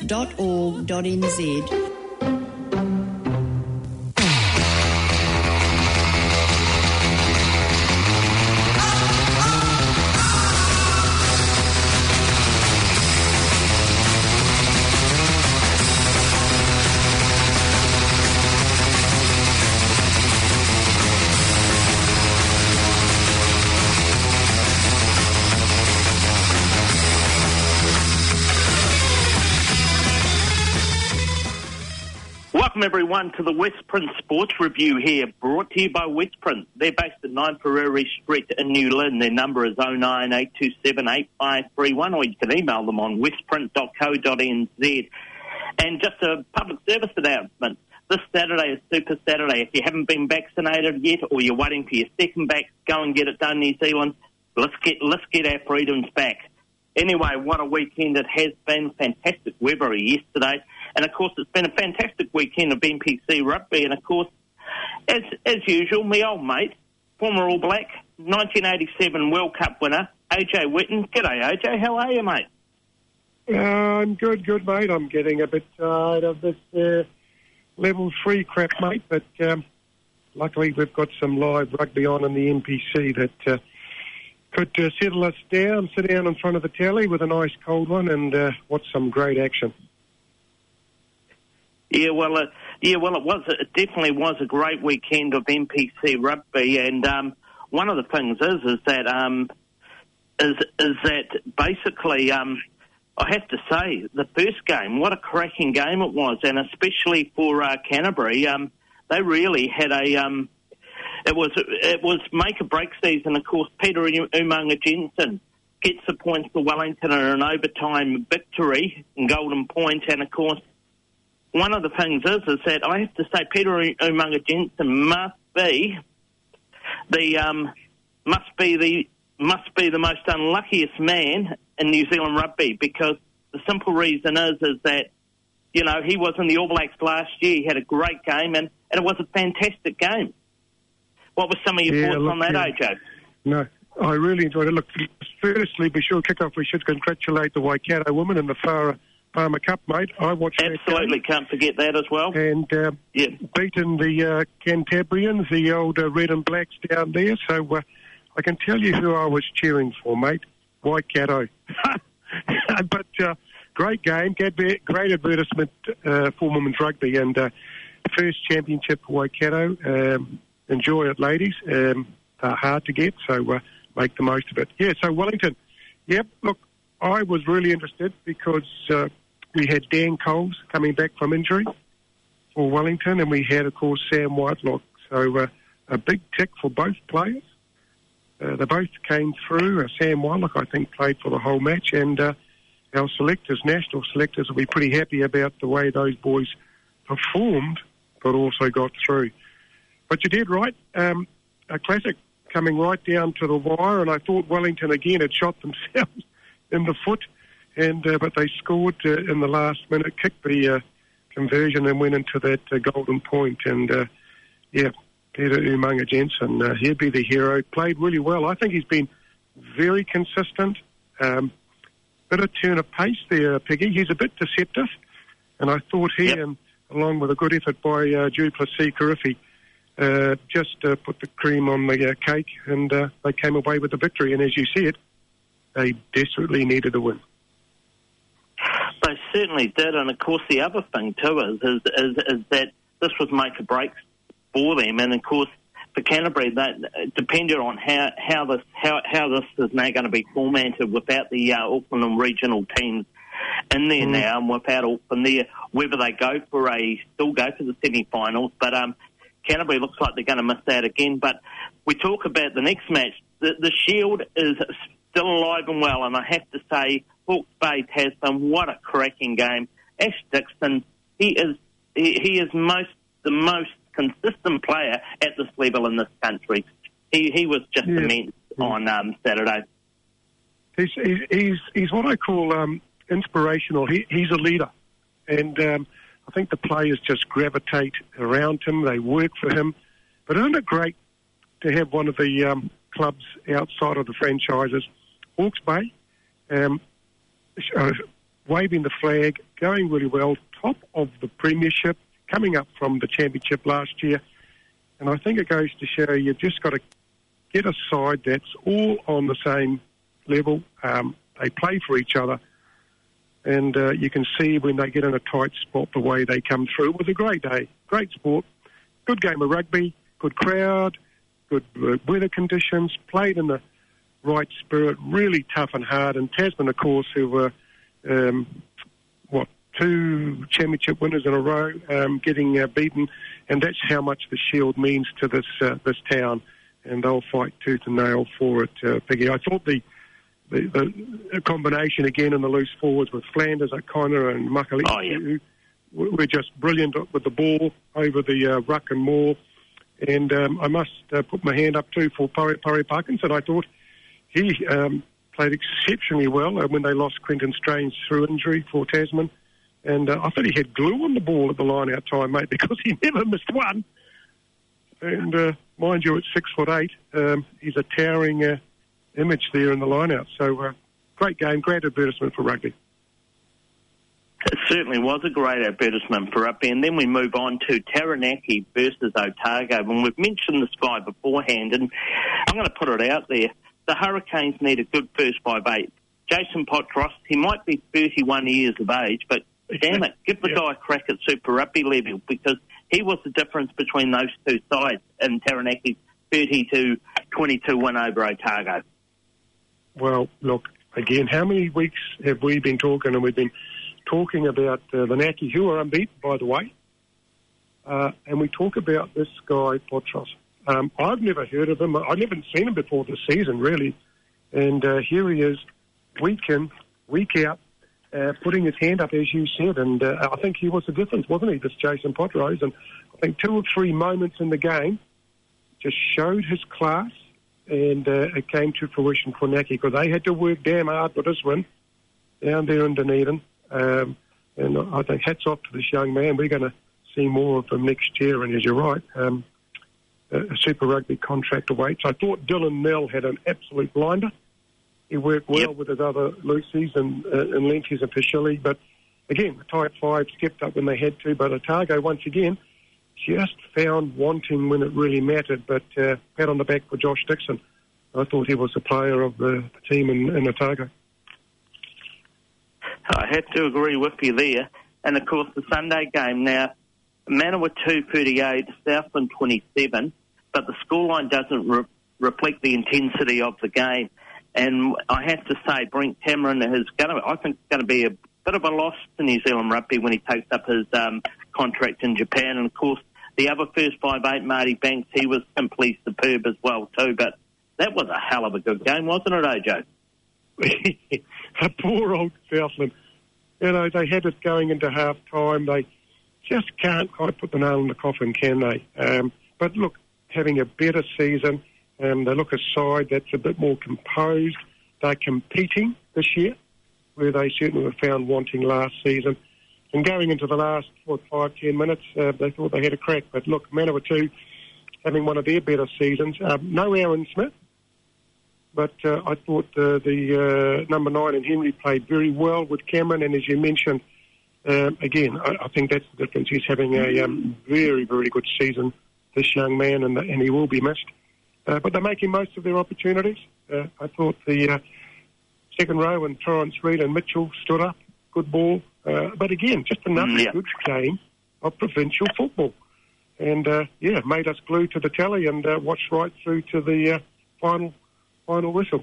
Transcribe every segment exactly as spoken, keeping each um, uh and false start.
dot org dot n z. Welcome everyone to the Westprint Sports Review here, brought to you by Westprint. They're based at nine Prairie Street in New Lynn. Their number is oh nine eight two seven eight five three one, or you can email them on westprint dot co dot n z. And just a public service announcement. This Saturday is Super Saturday. If you haven't been vaccinated yet, or you're waiting for your second vax, go and get it done, New Zealand. Let's get let's get our freedoms back. Anyway, what a weekend it has been. Fantastic weather yesterday. And, of course, it's been a fantastic weekend of N P C rugby. And, of course, as as usual, my old mate, former All Black, nineteen eighty-seven World Cup winner, A J Witten. G'day, A J. How are you, mate? Uh, I'm good, good, mate. I'm getting a bit tired of this uh, level three crap, mate. But um, luckily we've got some live rugby on in the N P C that uh, could uh, settle us down, sit down in front of the telly with a nice cold one and uh, watch some great action. Yeah, well, uh, yeah, well, it was. It definitely was a great weekend of N P C rugby, and um, one of the things is, is that, um, is is that basically, um, I have to say, the first game, what a cracking game it was, and especially for uh, Canterbury, um, they really had a. Um, it was it was make or break season. Of course, Peter Umaga Jensen gets the points for Wellington in an overtime victory in Golden Point, and of course. One of the things is, is that I have to say Peter Umaga Jensen must be the um, must be the must be the most unluckiest man in New Zealand rugby, because the simple reason is is that you know he was in the All Blacks last year. He had a great game, and, and it was a fantastic game. What were some of your yeah, thoughts look, on that, yeah. A J? No, I really enjoyed it. Look, firstly, be sure to kick off. We should congratulate the Waikato women in the Farah Palmer Cup, mate. I watched Absolutely, that can't forget that as well. And uh, yeah. beaten the uh, Cantabrians, the old uh, red and blacks down there. So uh, I can tell you who I was cheering for, mate. Waikato. But uh, great game, great advertisement uh, for women's rugby, and uh, first championship for Waikato. Um, enjoy it, ladies. Um, they're hard to get, so uh, make the most of it. Yeah, so Wellington. Yep, look, I was really interested because uh, we had Dan Coles coming back from injury for Wellington, and we had, of course, Sam Whitelock. So uh, a big tick for both players. Uh, they both came through. Uh, Sam Whitelock, I think, played for the whole match, and uh, our selectors, national selectors, will be pretty happy about the way those boys performed, but also got through. But you did right. Um, a classic coming right down to the wire, and I thought Wellington again had shot themselves in the foot, and uh, but they scored uh, in the last minute, kicked the uh, conversion and went into that uh, Golden Point. And uh, yeah, Peter Umaga Jensen, uh, he'd be the hero. Played really well. I think he's been very consistent. Um, bit of turn of pace there, Peggy. He's a bit deceptive, and I thought he, yep. and along with a good effort by uh, Duplessis Kirifi, uh, just uh, put the cream on the uh, cake, and uh, they came away with the victory. And as you said, they desperately needed a win. They certainly did, and of course the other thing too is is, is, is that this was make or break for them, and of course for Canterbury, that depended on how how this how how this is now going to be formatted without the uh, Auckland and regional teams in there mm. now, and without Auckland there, whether they go for a still go for the semi-finals, but um, Canterbury looks like they're going to miss out again. But we talk about the next match. The, the Shield is still alive and well, and I have to say, Hawke's Bay Tasman, what a cracking game. Ash Dixon, he is he, he is most the most consistent player at this level in this country. He he was just yeah. immense yeah. on um, Saturday. He's, he's he's he's what I call um, inspirational. He, he's a leader, and um, I think the players just gravitate around him. They work for him. But isn't it great to have one of the um, clubs outside of the franchises, Hawke's Bay, um, uh, waving the flag, going really well, top of the premiership, coming up from the championship last year. And I think it goes to show you've just got to get a side that's all on the same level. Um, they play for each other. And uh, you can see when they get in a tight spot the way they come through. It was a great day, great sport, good game of rugby, good crowd, good uh, weather conditions, played in the right spirit, really tough and hard. And Tasman, of course, who were, um, what, two championship winners in a row, um, getting uh, beaten. And that's how much the Shield means to this uh, this town. And they'll fight tooth and nail for it, uh, Piggy. I thought the The, the combination again in the loose forwards with Flanders, O'Connor and Makali, oh, yeah. who were just brilliant with the ball over the uh, ruck and maul. And um, I must uh, put my hand up too for Pari, Pari Parkinson. I thought he um, played exceptionally well uh, when they lost Quentin Strange through injury for Tasman. And uh, I thought he had glue on the ball at the line-out time, mate, because he never missed one. And uh, mind you, at six foot eight, um, he's a towering Uh, image there in the line-out. So, uh, great game, great advertisement for rugby. It certainly was a great advertisement for rugby. And then we move on to Taranaki versus Otago. And we've mentioned this guy beforehand, and I'm going to put it out there. The Hurricanes need a good first five eight. Jason Potros, he might be thirty-one years of age, but damn it, give the yeah. guy a crack at Super Rugby level, because he was the difference between those two sides in Taranaki's thirty-two twenty-two win over Otago. Well, look, again, how many weeks have we been talking, and we've been talking about uh, the Naki, who are unbeaten, by the way, uh, and we talk about this guy, Potros. Um, I've never heard of him. I've never seen him before this season, really, and uh, here he is, week in, week out, uh, putting his hand up, as you said, and uh, I think he was the difference, wasn't he, this Jason Potros? And I think two or three moments in the game just showed his class, and uh, it came to fruition for Naki, because they had to work damn hard for this win down there in Dunedin. Um, and I think hats off to this young man. We're going to see more of him next year, and as you're right, um, a Super Rugby contract awaits. I thought Dylan Nell had an absolute blinder. He worked well yep. with his other Lucy's and, uh, and Lenties and Pashili, but again, the tight five stepped up when they had to, but Otago, once again, just found wanting when it really mattered. But uh, pat on the back for Josh Dixon. I thought he was the player of the, the team in, in Otago. I have to agree with you there. And, of course, the Sunday game now, Manawa two thirty-eight, Southland twenty-seven, but the scoreline doesn't re- reflect the intensity of the game. And I have to say, Brent Cameron is going to, I think, going to be a bit of a loss to New Zealand rugby when he takes up his um, contract in Japan. And, of course, the other first five eight, Marty Banks, he was simply superb as well too. But that was a hell of a good game, wasn't it, Ojo? The poor old Southland. You know, they had it going into half-time. They just can't quite put the nail in the coffin, can they? Um, but, look, having a better season, um, they look a side that's a bit more composed. They're competing this year, where they certainly were found wanting last season. And going into the last, what, five, ten minutes, uh, they thought they had a crack. But look, Manawa two, having one of their better seasons. Um, no Aaron Smith, but uh, I thought uh, the uh, number nine and Henry played very well with Cameron. And as you mentioned, um, again, I, I think that's the difference. He's having a um, very, very good season, this young man, and, the, and he will be missed. Uh, but they're making most of their opportunities. Uh, I thought the uh, second row and Torrance Reid and Mitchell stood up. Good ball. Uh, but again, just another yeah. good game of provincial football. And, uh, yeah, made us glued to the telly and uh, watched right through to the uh, final final whistle.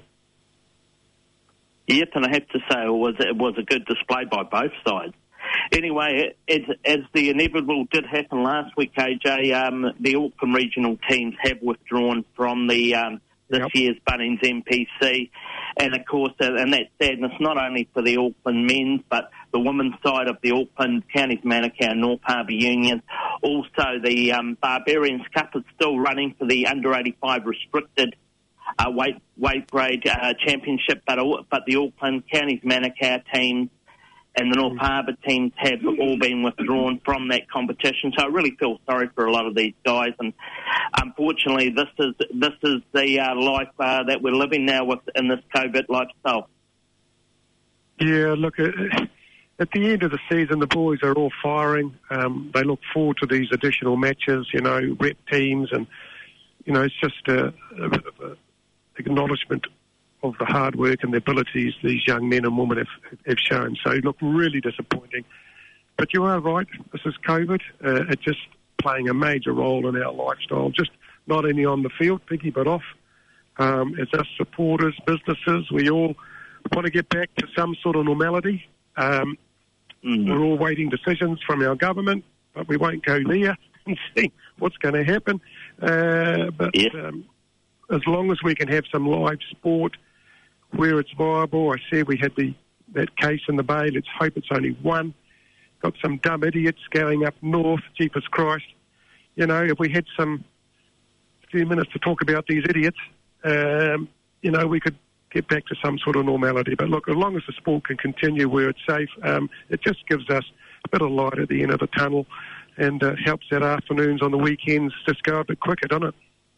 Yep, and I have to say it was, it was a good display by both sides. Anyway, as, as the inevitable did happen last week, A J, um, the Auckland regional teams have withdrawn from the um, this yep. year's Bunnings M P C. And, of course, uh, and that's sadness not only for the Auckland men's, but the women's side of the Auckland Counties Manukau North Harbour Union. Also, the um, Barbarians Cup is still running for the under eighty-five restricted uh, weight weight grade uh, championship, but, but the Auckland Counties Manukau teams and the North Harbour teams have all been withdrawn from that competition. So I really feel sorry for a lot of these guys, and unfortunately, this is this is the uh, life uh, that we're living now with in this COVID lifestyle. Yeah, look, uh, at the end of the season, the boys are all firing. Um, they look forward to these additional matches, you know, rep teams, and, you know, it's just a, a bit of a acknowledgement of the hard work and the abilities these young men and women have, have shown. So, look, really disappointing. But you are right, this is COVID. Uh, it's just playing a major role in our lifestyle, just not only on the field, Piggy, but off. Um, as us supporters, businesses, we all want to get back to some sort of normality. Um, mm-hmm. We're all waiting decisions from our government, but we won't go there and see what's going to happen. Uh, but yeah. um, as long as we can have some live sport where it's viable, I said we had the that case in the Bay. Let's hope it's only one. Got some dumb idiots going up north, jeepers Christ. You know, if we had some few minutes to talk about these idiots, um, you know, we could get back to some sort of normality. But look, as long as the sport can continue where it's safe, um, it just gives us a bit of light at the end of the tunnel and uh, helps that afternoons on the weekends just go a bit quicker, doesn't it?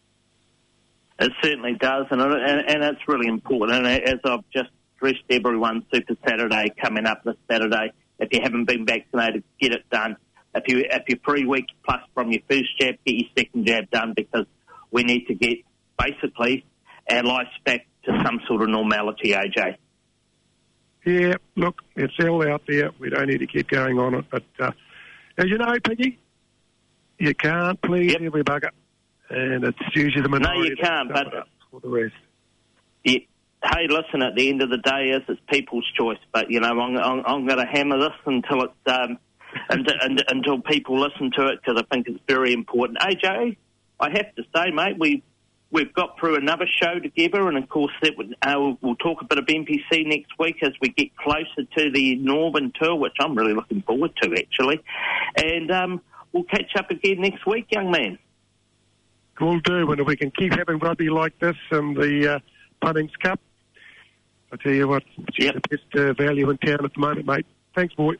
It certainly does, and, it, and, and it's really important. And as I've just stressed everyone, Super Saturday coming up this Saturday. If you haven't been vaccinated, get it done. If, you, if you're three weeks plus from your first jab, get your second jab done, because we need to get, basically, our lives back to some sort of normality, A J. Yeah, look, it's all out there. We don't need to keep going on it. But, uh, as you know, Piggy, you can't please yep. every bugger. And it's usually the minority. No, you can't, but... For the rest. Yeah. Hey, listen, at the end of the day, is it's people's choice. But, you know, I'm, I'm, I'm going to hammer this until it's um, until, until people listen to it, because I think it's very important. A J, I have to say, mate, we, we've got through another show together, and, of course, that would, uh, we'll, we'll talk a bit of N P C next week as we get closer to the Northern Tour, which I'm really looking forward to, actually. And um, we'll catch up again next week, young man. We'll do, and if we can keep having rugby like this and the uh, Bunnings Cup, I tell you what, she's yep. the best uh, value in town at the moment, mate. Thanks, boy.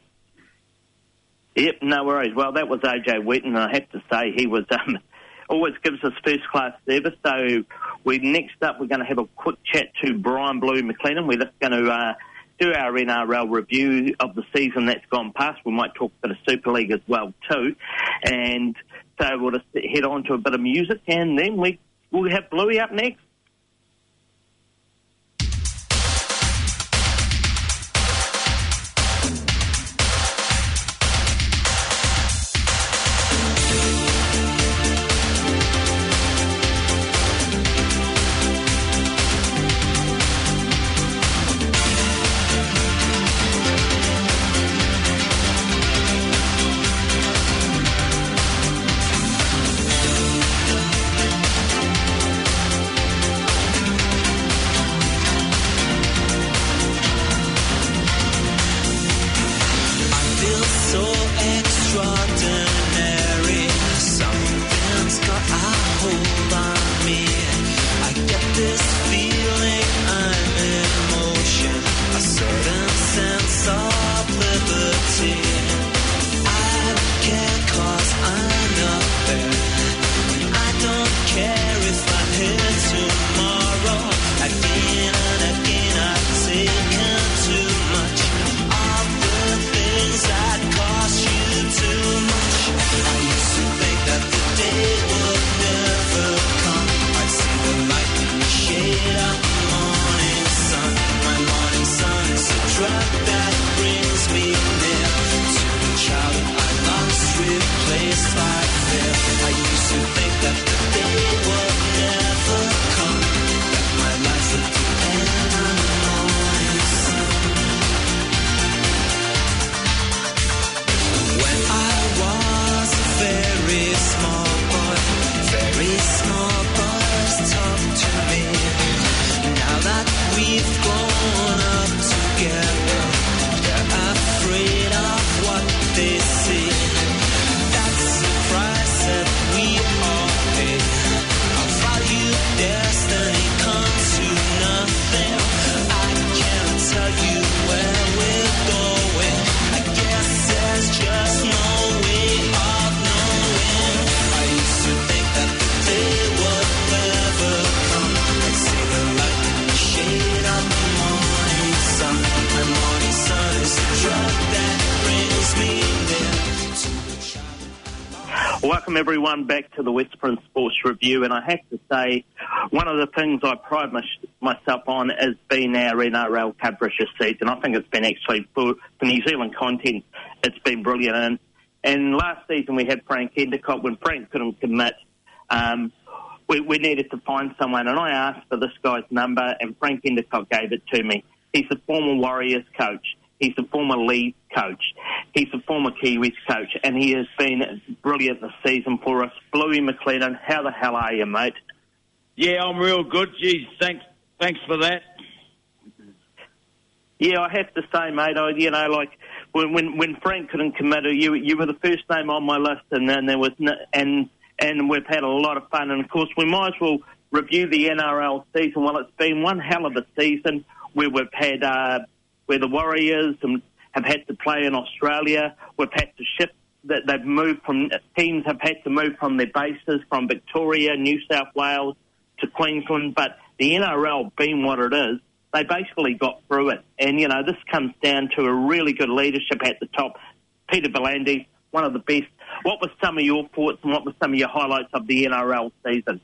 Yep, no worries. Well, that was A J Wetton, and I have to say he was um, always gives us first-class service. So we next up, we're going to have a quick chat to Brian Blue McLennan. We're just going to uh, do our N R L review of the season that's gone past. We might talk a bit of Super League as well, too. And so we'll just head on to a bit of music, and then we, we'll have Bluey up next. Welcome everyone back to the Westbury Sports Review, and I have to say, one of the things I pride my, myself on has been our N R L coverage this season. I think it's been actually, for, for New Zealand content, it's been brilliant. And, and last season we had Frank Endicott. When Frank couldn't commit, um, we, we needed to find someone, and I asked for this guy's number, and Frank Endicott gave it to me. He's a former Warriors coach. He's a former Leeds coach. He's a former Kiwis coach, and he has been brilliant this season for us. Bluey McLennan, how the hell are you, mate? Yeah, I'm real good. Geez, thanks, thanks for that. Yeah, I have to say, mate, I, you know, like when when, when Frank couldn't commit, you you were the first name on my list, and then there was no, and and we've had a lot of fun, and of course we might as well review the N R L season. Well, it's been one hell of a season where we've had. Uh, where the Warriors have had to play in Australia. We've had to shift, that they've moved from, teams have had to move from their bases from Victoria, New South Wales to Queensland, but the N R L being what it is, they basically got through it. And, you know, this comes down to a really good leadership at the top. Peter V'landys, one of the best. What were some of your thoughts and what were some of your highlights of the N R L season?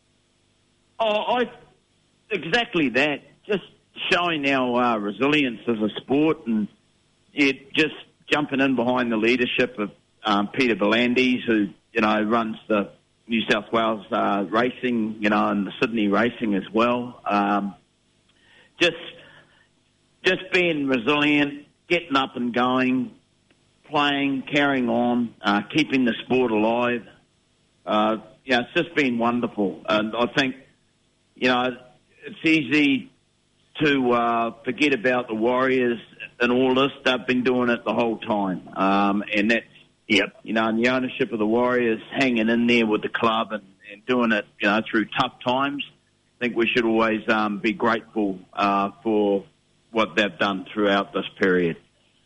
Oh, I exactly that. Just showing our uh, resilience as a sport, and yeah, just jumping in behind the leadership of um, Peter V'landys, who, you know, runs the New South Wales uh, racing, you know, and the Sydney racing as well. Um, just, just being resilient, getting up and going, playing, carrying on, uh, keeping the sport alive. Uh, yeah, it's just been wonderful, and I think, you know, it's easy to uh, forget about the Warriors and all this. They've been doing it the whole time. Um, and that's, yep. you know, and the ownership of the Warriors hanging in there with the club and, and doing it, you know, through tough times. I think we should always um, be grateful uh, for what they've done throughout this period.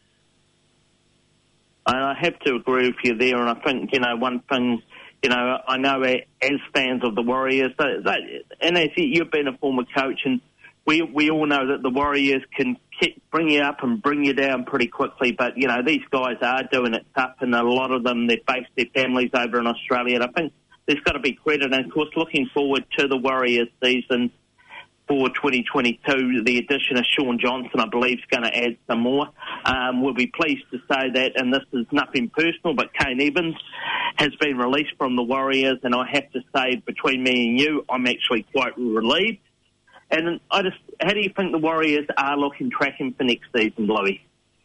I have to agree with you there, and I think, you know, one thing, you know, I know as fans of the Warriors, they, they, and as you've been a former coach, and We we all know that the Warriors can kick, bring you up and bring you down pretty quickly, but, you know, these guys are doing it tough, and a lot of them, they've based their families over in Australia, and I think there's got to be credit. And, of course, looking forward to the Warriors season for twenty twenty-two, the addition of Sean Johnson, I believe, is going to add some more. Um, we'll be pleased to say that, and this is nothing personal, but Kane Evans has been released from the Warriors, and I have to say, between me and you, I'm actually quite relieved. And I just, how do you think the Warriors are looking, tracking for next season, Bluey?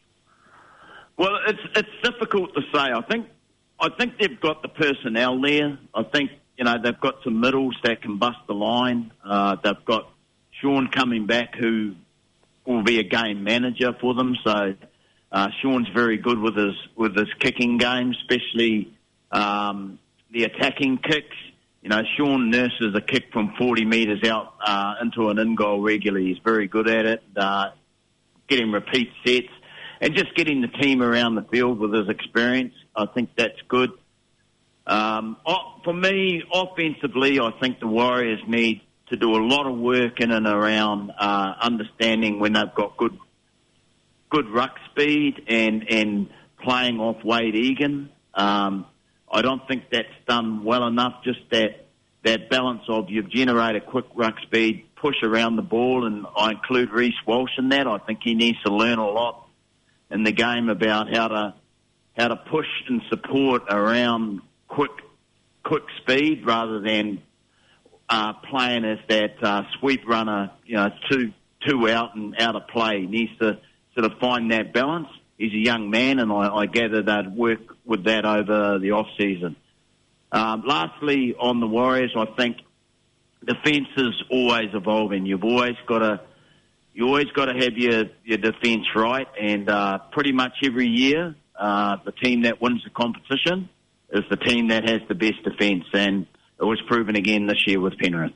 Well, it's it's difficult to say. I think I think they've got the personnel there. I think, you know, they've got some middles that can bust the line. Uh, they've got Sean coming back, who will be a game manager for them. So uh, Sean's very good with his with his kicking game, especially um, the attacking kicks. You know, Sean nurses a kick from forty metres out uh, into an in-goal regularly. He's very good at it, uh, getting repeat sets, and just getting the team around the field with his experience. I think that's good. Um, for me, offensively, I think the Warriors need to do a lot of work in and around uh, understanding when they've got good good ruck speed and, and playing off Wade Egan. Um I don't think that's done well enough, just that, that balance of you generate a quick ruck speed, push around the ball, and I include Reece Walsh in that. I think he needs to learn a lot in the game about how to how to push and support around quick quick speed rather than uh, playing as that uh, sweep runner, you know, two two out and out of play. He needs to sort of find that balance. He's a young man, and I, I gather they'd work with that over the off-season. Um, lastly, on the Warriors, I think defence is always evolving. You've always got to, you always got to have your, your defence right, and uh, pretty much every year, uh, the team that wins the competition is the team that has the best defence, and it was proven again this year with Penrith.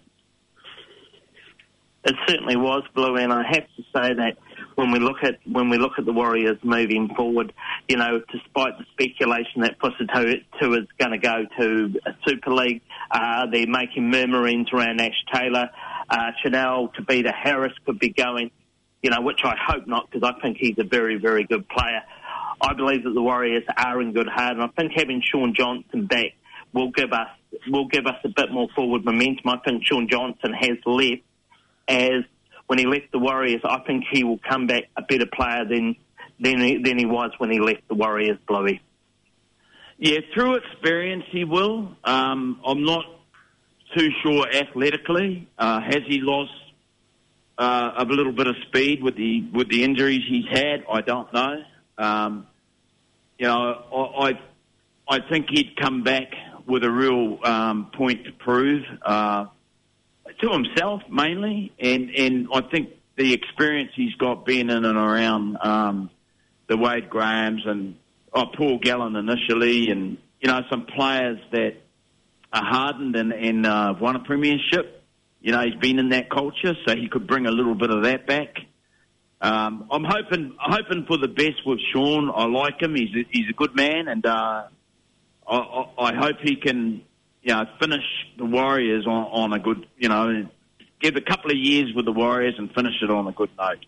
It certainly was, Blue, and I have to say that when we look at when we look at the Warriors moving forward, you know, despite the speculation that Fusitu'a is going to go to a Super League, uh, they're making murmurings around Ash Taylor. Uh, Chanel Tabita Harris could be going, you know, which I hope not, because I think he's a very, very good player. I believe that the Warriors are in good heart, and I think having Sean Johnson back will give us will give us a bit more forward momentum. I think Sean Johnson has left as when he left the Warriors. I think he will come back a better player than than he, than he was when he left the Warriors, Bluey. Yeah, through experience he will. Um, I'm not too sure athletically. Uh, has he lost uh, a little bit of speed with the with the injuries he's had? I don't know. Um, you know, I, I I think he'd come back with a real um, point to prove uh, to himself mainly, and, and I think the experience he's got being in and around um, the Wade Grahams and oh, Paul Gallen initially, and you know some players that are hardened and, and uh, won a premiership. You know, he's been in that culture, so he could bring a little bit of that back. Um, I'm hoping I'm hoping for the best with Sean. I like him. He's a, he's a good man, and uh, I, I, I hope he can, you know, finish the Warriors on, on a good, you know, give a couple of years with the Warriors and finish it on a good note.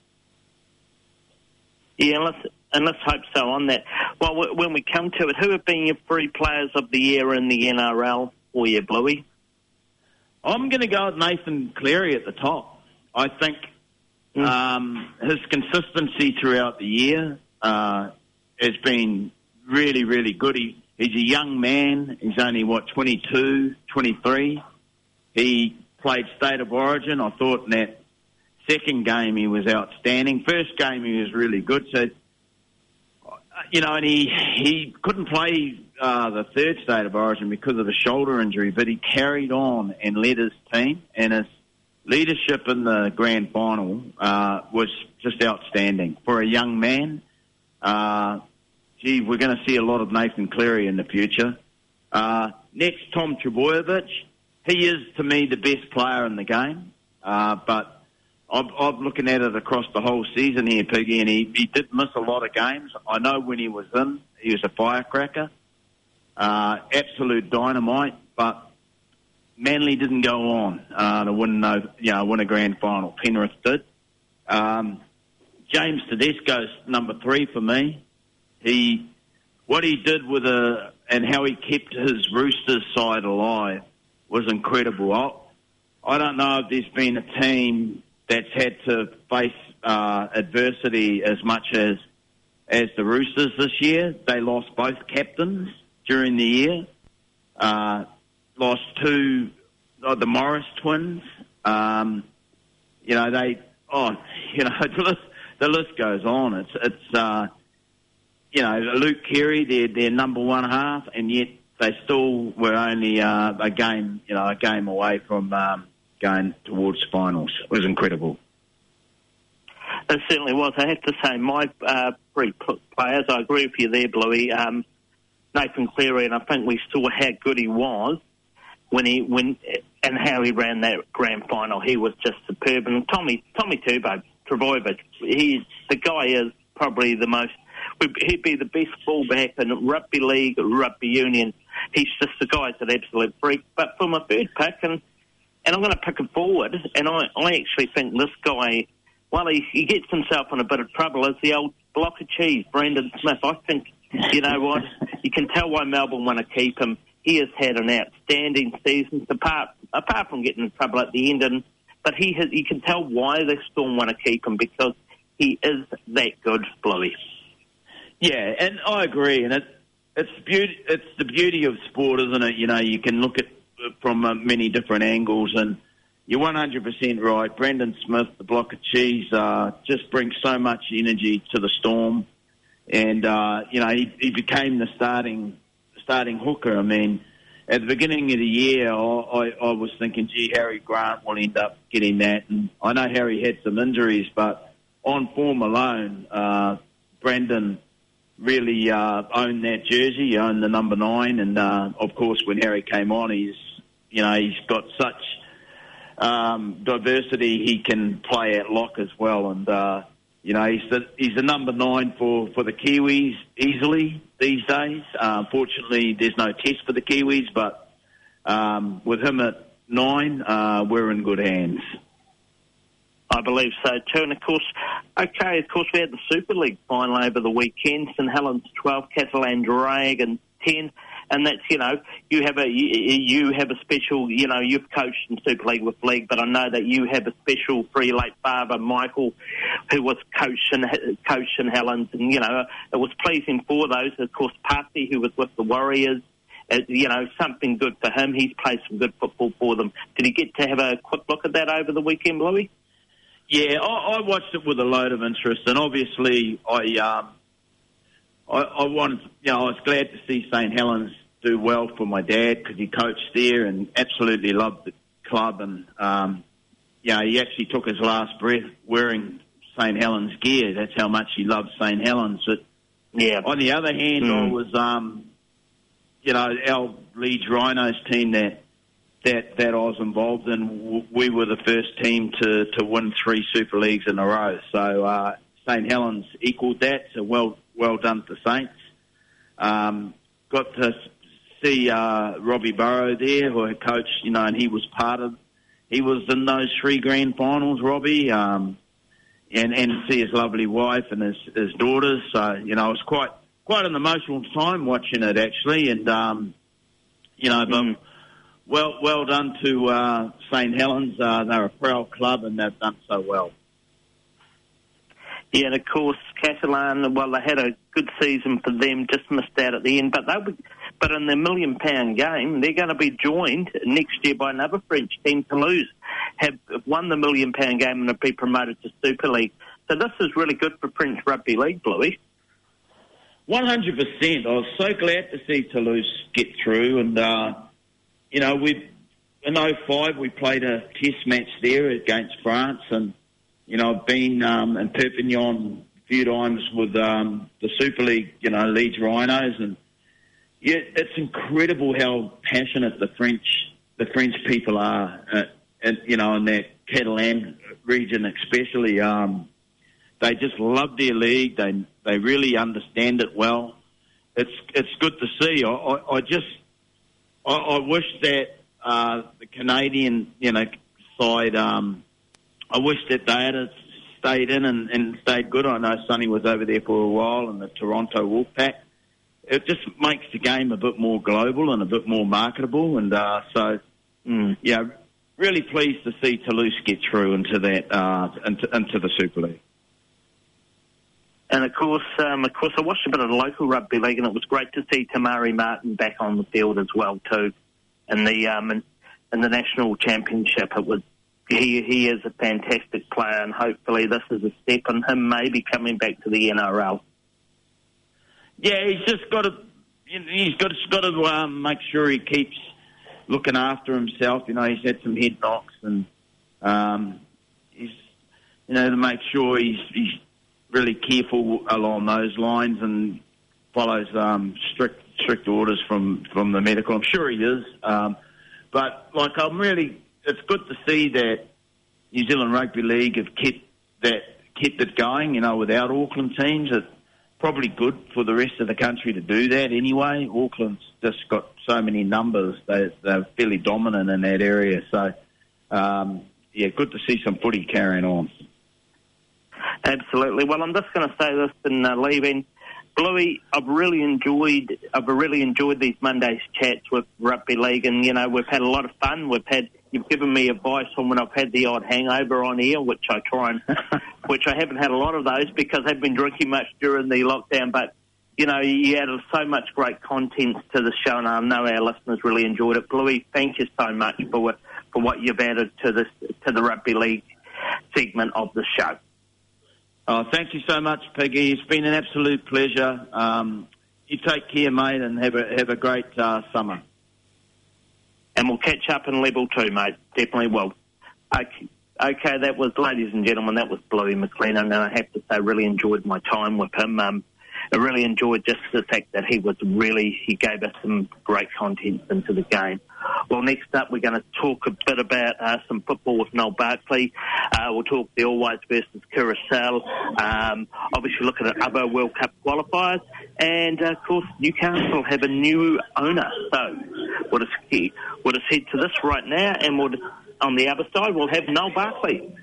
Yeah, and let's, and let's hope so on that. Well, when we come to it, who have been your three players of the year in the N R L for you, Bluey? I'm going to go with Nathan Cleary at the top. I think mm. um, his consistency throughout the year uh, has been really, really good. He, he's a young man. He's only, what, twenty-two, twenty-three. He played State of Origin. I thought in that second game he was outstanding. First game he was really good. So, you know, and he, he couldn't play uh, the third State of Origin because of a shoulder injury, but he carried on and led his team, and his leadership in the grand final uh, was just outstanding. For a young man, uh, gee, we're going to see a lot of Nathan Cleary in the future. Uh, next, Tom Trbojevic. He is, to me, the best player in the game, uh, but I'm, I'm looking at it across the whole season here, Piggy, and he, he did miss a lot of games. I know when he was in, he was a firecracker, uh, absolute dynamite, but Manly didn't go on uh, to win, no, you know, win a grand final. Penrith did. Um, James Tedesco's number three for me. He, what he did with a, and how he kept his Roosters side alive was incredible. I, I don't know if there's been a team that's had to face uh, adversity as much as as the Roosters this year. They lost both captains during the year. Uh, lost two, uh, the Morris twins. Um, you know, they, oh, you know, the list, the list goes on. It's, it's uh, you know, Luke Keary, their, their number one half, and yet they still were only uh, a game, you know, a game away from um, going towards finals. It was incredible. It certainly was. I have to say, my uh, three players, I agree with you there, Bluey. Um, Nathan Cleary, and I think we saw how good he was when he when and how he ran that grand final. He was just superb. And Tommy Tommy Turbo Trbojevic, he the guy is probably the most. He'd be the best fullback in rugby league, rugby union. He's just the guy's an absolute freak. But for my third pick, and and I'm going to pick him forward, and I, I actually think this guy, well, he, he gets himself in a bit of trouble, is the old block of cheese, Brandon Smith. I think, you know what, you can tell why Melbourne want to keep him. He has had an outstanding season, apart apart from getting in trouble at the end, and but he has, you can tell why the Storm want to keep him, because he is that good, Bluey. Yeah, and I agree, and it, it's beauty. It's the beauty of sport, isn't it? You know, you can look at it from uh, many different angles, and you're one hundred percent right. Brandon Smith, the block of cheese, uh, just brings so much energy to the Storm, and uh, you know, he, he became the starting starting hooker. I mean, at the beginning of the year, I, I, I was thinking, gee, Harry Grant will end up getting that, and I know Harry had some injuries, but on form alone, uh, Brandon really uh, owned that jersey. He owned the number nine, and uh, of course, when Harry came on, he's you know he's got such um, diversity. He can play at lock as well, and uh, you know he's the he's the number nine for, for the Kiwis easily these days. Uh, fortunately, there's no test for the Kiwis, but um, with him at nine, uh, we're in good hands. I believe so too. And of course, okay, of course, we had the Super League final over the weekend. St Helens twelve, Catalan Dragons ten. and that's, you know, you have a you, you have a special, you know, you've coached in Super League with League, but I know that you have a special for your late father, Michael, who was coach in, coach in Helens, and, you know, it was pleasing for those. Of course, Party, who was with the Warriors, uh, you know, something good for him. He's played some good football for them. Did he get to have a quick look at that over the weekend, Bluey? Yeah, I, I watched it with a load of interest, and obviously I, um, I, I wanted, you know, I was glad to see Saint Helens do well for my dad because he coached there and absolutely loved the club, and um, you know, he actually took his last breath wearing Saint Helens gear. That's how much he loved Saint Helens. But yeah. On the other hand, mm. I was, um, you know, our Leeds Rhinos team that. That, that I was involved in, we were the first team to, to win three Super Leagues in a row. So uh, Saint Helens equalled that. So well well done to Saints. Um, got to see uh, Robbie Burrow there, who had coached, you know, and he was part of. He was in those three grand finals, Robbie, um, and and see his lovely wife and his his daughters. So you know, it was quite quite an emotional time watching it actually, and um, you know, but. Mm. Well, well done to uh, Saint Helens. Uh, they're a proud club and they've done so well. Yeah, and of course, Catalan, well, they had a good season for them, just missed out at the end. But they, but in the million pound game, they're going to be joined next year by another French team, Toulouse, have won the million pound game and have been promoted to Super League. So this is really good for French Rugby League, Bluey. one hundred percent. I was so glad to see Toulouse get through, and. Uh, You know, we in oh five we played a test match there against France, and you know I've been um, in Perpignan a few times with um, the Super League, you know, Leeds Rhinos, and yeah, it's incredible how passionate the French the French people are, uh, and you know, in that Catalan region especially. Um, they just love their league. They they really understand it well. It's it's good to see. I, I, I just. I, I wish that uh, the Canadian, you know, side. Um, I wish that they had stayed in and, and stayed good. I know Sonny was over there for a while, and the Toronto Wolfpack. It just makes the game a bit more global and a bit more marketable. And uh, so, mm, yeah, really pleased to see Toulouse get through into that uh, into, into the Super League. And of course, um, of course, I watched a bit of the local rugby league, and it was great to see Tamari Martin back on the field as well too, in the um, in, in the national championship. It was he he is a fantastic player, and hopefully this is a step in him maybe coming back to the N R L. Yeah, he's just got to he's got to, got to um, make sure he keeps looking after himself. You know, he's had some head knocks, and um, he's you know to make sure he's he's. really careful along those lines and follows um, strict strict orders from, from the medical. I'm sure he is. Um, but, like, I'm really... It's good to see that New Zealand Rugby League have kept that kept it going, you know, without Auckland teams. It's probably good for the rest of the country to do that anyway. Auckland's just got so many numbers. They, they're fairly dominant in that area. So, um, yeah, good to see some footy carrying on. Absolutely. Well, I'm just going to say this in uh, leaving. Bluey, I've really enjoyed. I've really enjoyed these Mondays chats with Rugby League, and you know we've had a lot of fun. We've had you've given me advice on when I've had the odd hangover on air, which I try and which I haven't had a lot of those because I've been drinking much during the lockdown. But you know you added so much great content to the show, and I know our listeners really enjoyed it. Bluey, thank you so much for for what you've added to this to the Rugby League segment of the show. Oh, thank you so much, Peggy. It's been an absolute pleasure. Um, you take care, mate, and have a have a great uh, summer. And we'll catch up in level two, mate. Definitely will. Okay, okay, that was, ladies and gentlemen, that was Bluey McLennan, and I have to say I really enjoyed my time with him. Um, I really enjoyed just the fact that he was really, he gave us some great content into the game. Well, next up, we're going to talk a bit about uh, some football with Noel Barkley. Uh, we'll talk the All Whites versus Curacao. Um, obviously, looking at other World Cup qualifiers. And, uh, of course, Newcastle have a new owner. So we'll just, we'll just head to this right now. And we'll, on the other side, we'll have Noel Barkley.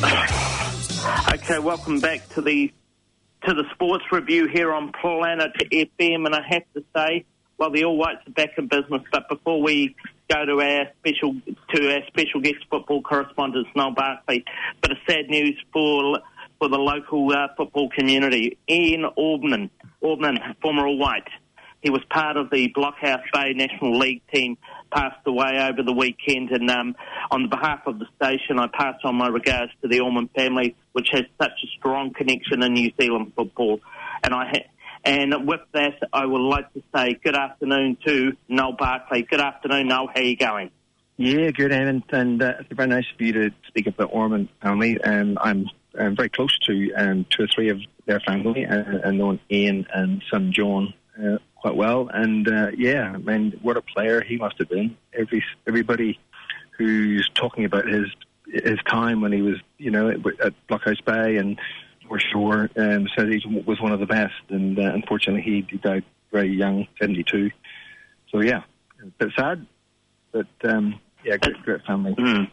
Okay, welcome back to the to the sports review here on Planet F M, and I have to say, well, the All Whites are back in business. But before we go to our special to our special guest football correspondent, Noel Barkley, bit of sad news for for the local uh, football community. Ian Orban, Orban, former All White, he was part of the Blockhouse Bay National League team, passed away over the weekend, and um, on behalf of the station, I pass on my regards to the Orman family, which has such a strong connection in New Zealand football. And I ha- and with that, I would like to say good afternoon to Noel Barkley. Good afternoon, Noel. How are you going? Yeah, good, Evan, and uh, it's very nice for you to speak of the Orman family. Um, I'm, I'm very close to um, two or three of their family, uh, and known Ian and son John uh, quite well. And uh, yeah, I mean, what a player he must have been. Every everybody who's talking about his his time when he was, you know, at Blockhouse Bay and North Shore, um, said he was one of the best. And uh, unfortunately, he, he died very young, seventy-two. So yeah, a bit sad. But, um, yeah, great, great family. Mm.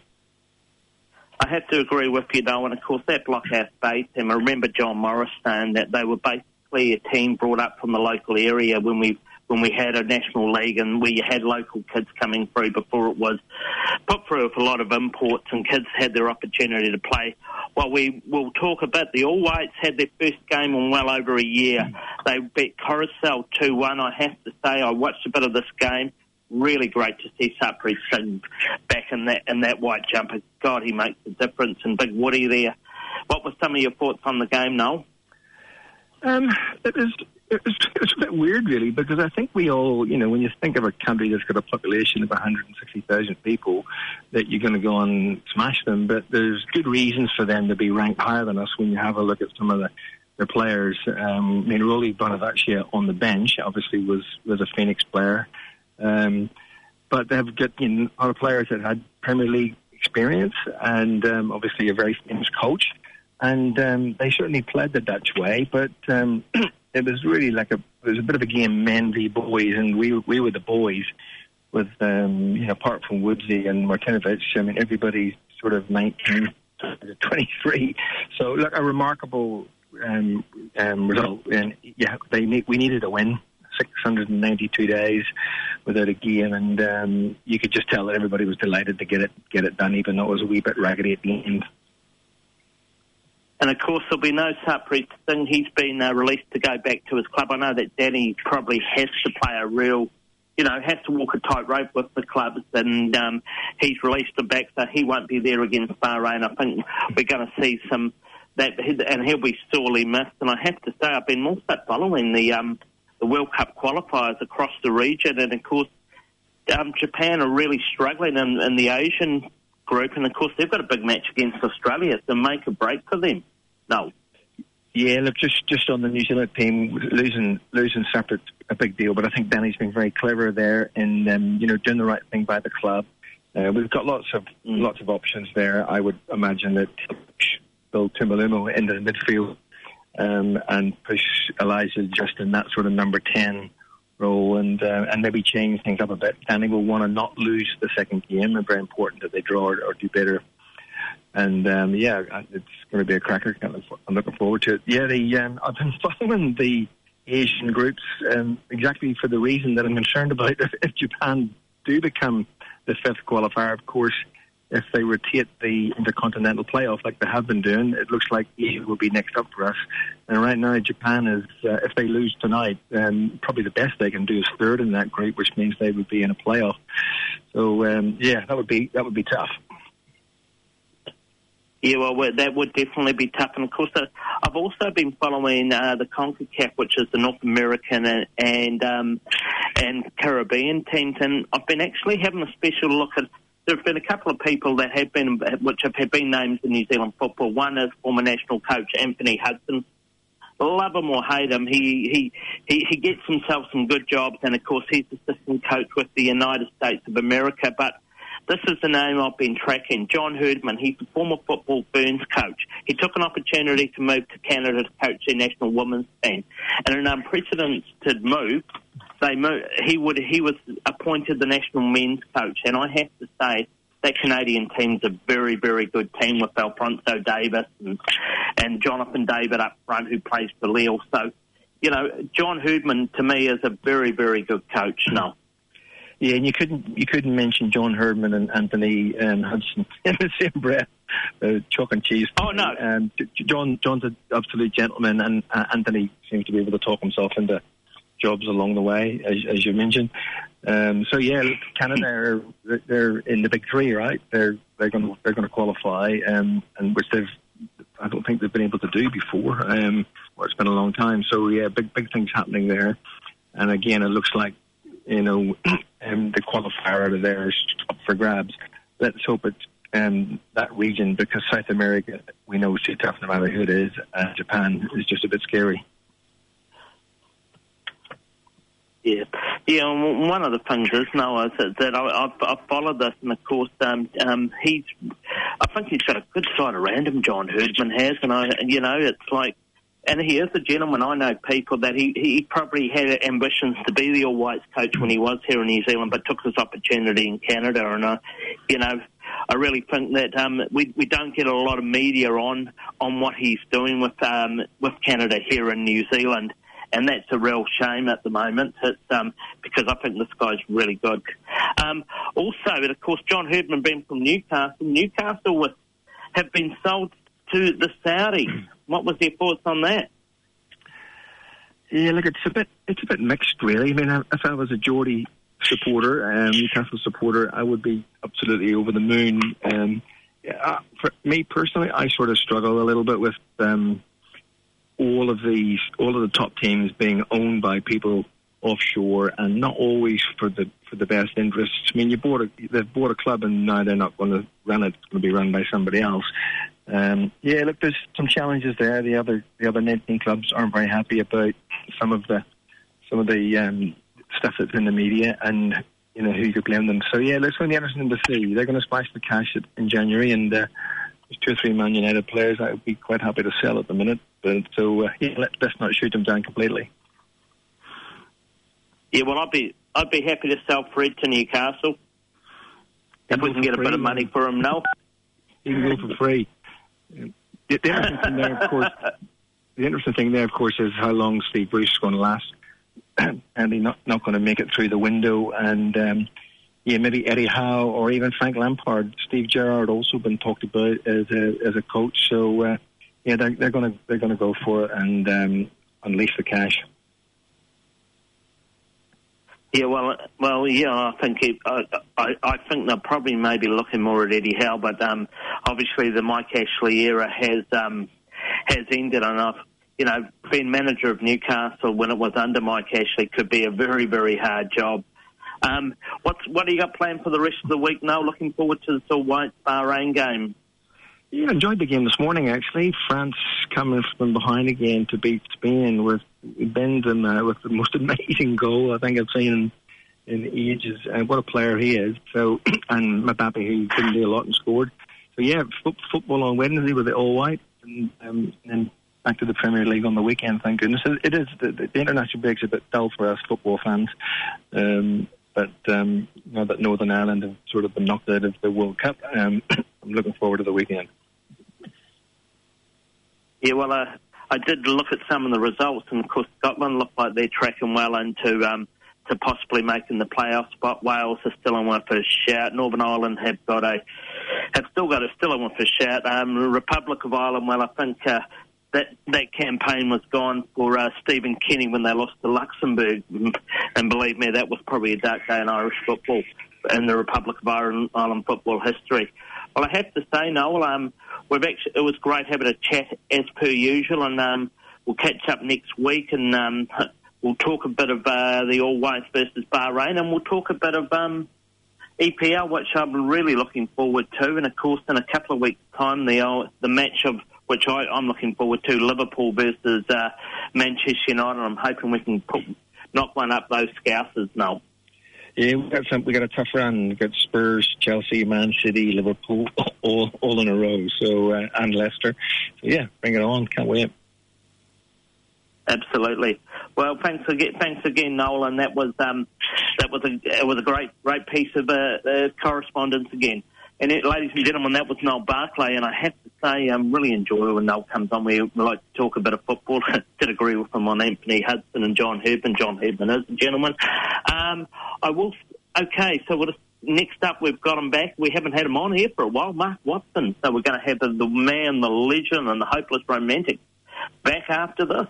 I have to agree with you, though, and of course that Blockhouse Bay team, I remember John Morris saying that they were basically a team brought up from the local area when we when we had a national league and we had local kids coming through before it was put through with a lot of imports and kids had their opportunity to play. Well, we will talk a bit. The All Whites had their first game in well over a year. Mm. They beat Coruscant two one. I have to say, I watched a bit of this game. Really great to see Sapri Singh back in that in that white jumper. God, he makes a difference. And Big Woody there. What were some of your thoughts on the game, Noel? Um, it was it was it was a bit weird, really, because I think we all, you know, when you think of a country that's got a population of one hundred sixty thousand people, that you're going to go and smash them. But there's good reasons for them to be ranked higher than us when you have a look at some of the their players. Um, I mean, Rolly Bonavaccia on the bench obviously was was a Phoenix player. Um, but they've got, you know, a lot of players that had Premier League experience and um, obviously a very famous coach. And um, they certainly played the Dutch way, but um, it was really like a it was a bit of a game, men v boys, and we we were the boys. With um, you know, apart from Woodsy and Martinovic, I mean, everybody's sort of nineteen to twenty-three. So, look, a remarkable um, um, result. And yeah, they need, we needed a win. six hundred ninety-two days without a game, and um, you could just tell that everybody was delighted to get it get it done, even though it was a wee bit raggedy at the end. And of course, there'll be no Sapri Singh. He's been uh, released to go back to his club. I know that Danny probably has to play a real, you know, has to walk a tightrope with the clubs, and um, he's released him back, so he won't be there against Bahrain. I think we're going to see some that, and he'll be sorely missed. And I have to say, I've been also following the um, the World Cup qualifiers across the region, and of course, um, Japan are really struggling in, in the Asian group, and of course, they've got a big match against Australia, so make a break for them. No. Yeah, look, just just on the New Zealand team, losing losing separate a big deal, but I think Danny's been very clever there in um, you know, doing the right thing by the club. Uh, we've got lots of mm. lots of options there. I would imagine that Bill Tumalumo into the midfield. Um, and push Elijah just in that sort of number ten role, and uh, and maybe change things up a bit. Danny will want to not lose the second game, and very important that they draw or, or do better. And um, yeah, it's going to be a cracker. I'm looking forward to it. Yeah, the, um, I've been following the Asian groups um, exactly for the reason that I'm concerned about. If, if Japan do become the fifth qualifier, of course, if they rotate the intercontinental playoff like they have been doing, it looks like Asia will be next up for us. And right now, Japan is, uh, if they lose tonight, um, probably the best they can do is third in that group, which means they would be in a playoff. So um, yeah, that would be that would be tough. Yeah, well, that would definitely be tough. And, of course, I've also been following uh, the CONCACAF, which is the North American and and, um, and Caribbean teams. And I've been actually having a special look at, there have been a couple of people that have been, which have been named in New Zealand football. One is former national coach Anthony Hudson. Love him or hate him, he, he, he, he gets himself some good jobs. And, of course, he's assistant coach with the United States of America. But this is the name I've been tracking. John Herdman, he's the former football Ferns coach. He took an opportunity to move to Canada to coach their national women's team. And an unprecedented move, they moved, he would he was appointed the national men's coach. And I have to say, that Canadian team's a very, very good team with Alphonso Davis and, and Jonathan David up front, who plays for Lille. So, you know, John Herdman to me is a very, very good coach now. Yeah, and you couldn't you couldn't mention John Herdman and Anthony um, Hudson in the same breath. Uh, chalk and cheese. Oh no, um, John John's an absolute gentleman, and uh, Anthony seems to be able to talk himself into jobs along the way, as, as you mentioned. Um, so yeah, look, Canada are they're in the big three, right? They're they're going to they're going to qualify, um, and which they've I don't think they've been able to do before. Um, well, it's been a long time. So yeah, big big things happening there, and again, it looks like, you know, um, the qualifier out of there is up for grabs. Let's hope it's um, that region, because South America, we know, is too tough no matter who it is, and Japan is just a bit scary. Yeah, yeah. One of the things is, Noah, is that, that I, I've, I've followed this, and of course, um, um, he's. I think he's got a good side around him. John Herdman has, and I, you know, it's like. And he is a gentleman. I know people that he, he probably had ambitions to be the All Whites coach when he was here in New Zealand, but took his opportunity in Canada. And, uh, you know, I really think that um, we we don't get a lot of media on on what he's doing with um, with Canada here in New Zealand. And that's a real shame at the moment. It's, um, because I think this guy's really good. Um, also, and of course, John Herdman being from Newcastle. Newcastle was, have been sold to the Saudis. What was your thoughts on that? Yeah, look, it's a bit it's a bit mixed, really. I mean, if I was a Geordie supporter, um, Newcastle supporter, I would be absolutely over the moon. Um, yeah, for me personally, I sort of struggle a little bit with um, all of these, all of the top teams being owned by people offshore, and not always for the for the best interests. I mean, you bought a they've bought a club, and now they're not going to run it; it's going to be run by somebody else. Um, yeah, look, there's some challenges there. The other the other nineteen clubs aren't very happy about some of the some of the um, stuff that's in the media, and you know who you could blame them. So yeah, it's going to be interesting to see. They're going to splash the cash in January, and uh, there's two or three Man United players I would be quite happy to sell at the minute. But so uh, yeah, let, let's not shoot them down completely. Yeah, well, I'd be I'd be happy to sell Fred to Newcastle if we can get a bit of money for him now. He can go for free. The, the interesting thing there, of course, the interesting thing there, of course, is how long Steve Bruce is going to last, and he's not not going to make it through the window. And um, yeah, maybe Eddie Howe or even Frank Lampard, Steve Gerrard also been talked about as a as a coach. So uh, yeah, they're, they're going to they're going to go for it and um, unleash the cash. Yeah, well, well, yeah, I think it, I, I, I think they're probably maybe looking more at Eddie Howe, but um, obviously the Mike Ashley era has um, has ended, and I've, you know, being manager of Newcastle when it was under Mike Ashley could be a very, very hard job. Um, what's what do you got planned for the rest of the week now? Looking forward to the All Whites Bahrain game. Yeah, I enjoyed the game this morning, actually. France coming from behind again to beat Spain with Benzema with the most amazing goal I think I've seen in, in ages. And what a player he is. So, and Mbappe, who didn't do a lot and scored. So, yeah, f- football on Wednesday with the All White, and um, then back to the Premier League on the weekend, thank goodness. It is, the, the international break's a bit dull for us football fans. Um, but um, now that Northern Ireland have sort of been knocked out of the World Cup, um, I'm looking forward to the weekend. Yeah, well, uh, I did look at some of the results, and of course Scotland look like they're tracking well into um, to possibly making the playoff spot. Wales are still in with a shout. Northern Ireland have got a have still got a still in with a shout. Um, Republic of Ireland, well, I think uh, that that campaign was gone for uh, Stephen Kenny when they lost to Luxembourg, and believe me, that was probably a dark day in Irish football in the Republic of Ireland, Ireland football history. Well, I have to say, Noel, um, we've actually, it was great having a chat as per usual, and um, we'll catch up next week, and um, we'll talk a bit of uh, the All Whites versus Bahrain, and we'll talk a bit of um, E P L, which I'm really looking forward to, and of course, in a couple of weeks' time, the uh, the match of which I, I'm looking forward to, Liverpool versus uh, Manchester United. I'm hoping we can put, knock one up those Scousers, Noel. Yeah, we got some. We got a tough run. We got Spurs, Chelsea, Man City, Liverpool, all all in a row. So uh, and Leicester. So yeah, bring it on. Can't wait. Absolutely. Well, thanks again, thanks again, Noel. And that was um, that was a it was a great great piece of uh, uh, correspondence again. And it, ladies and gentlemen, that was Noel Barclay, and I have to say I um, really enjoy when Noel comes on. We, we like to talk a bit of football. I did agree with him on Anthony Hudson and John Herdman. John Herdman is a gentleman. Um, I will. Okay, so we'll, next up we've got him back. We haven't had him on here for a while, Mark Watson. So we're going to have the, the man, the legend, and the hopeless romantic back after this.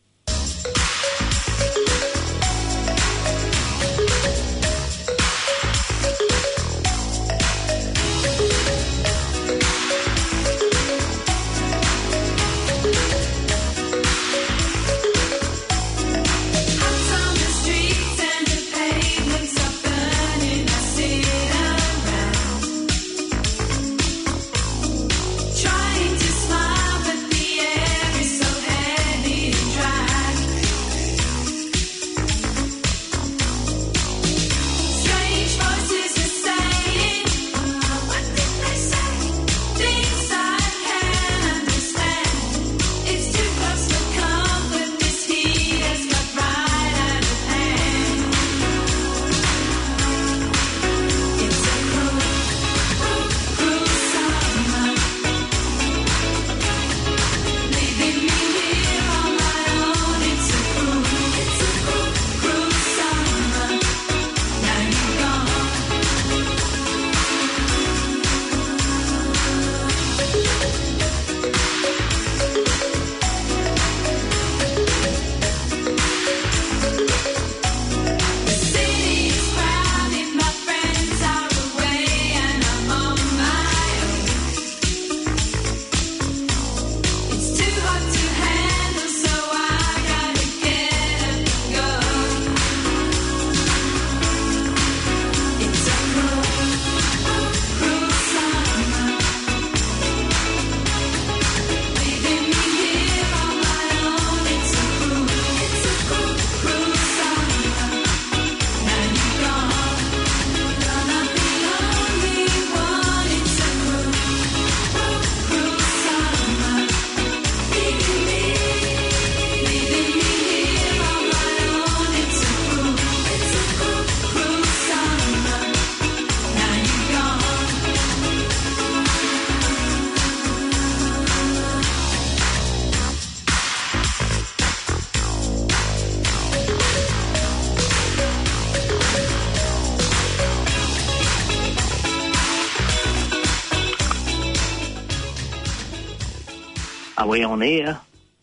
Are we on air?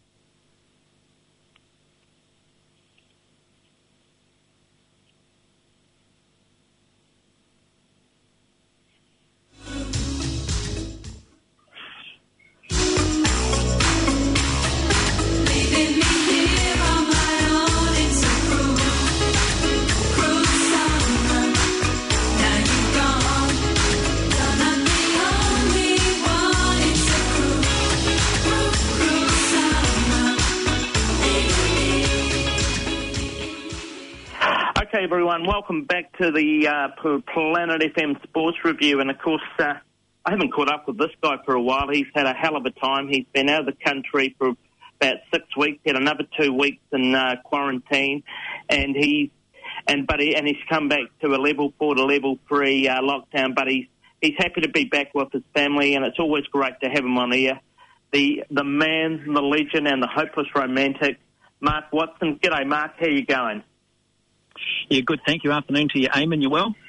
Okay, everyone, welcome back to the uh, Planet F M Sports Review. And, of course, uh, I haven't caught up with this guy for a while. He's had a hell of a time. He's been out of the country for about six weeks. He had another two weeks in uh, quarantine. And he's, and, but he, and he's come back to a level four to level three uh, lockdown. But he's, he's happy to be back with his family, and it's always great to have him on air. The, the man, the legend, and the hopeless romantic, Mark Watson. G'day, Mark. How you going? Yeah, good. Thank you. Afternoon to you, Eamon. You well?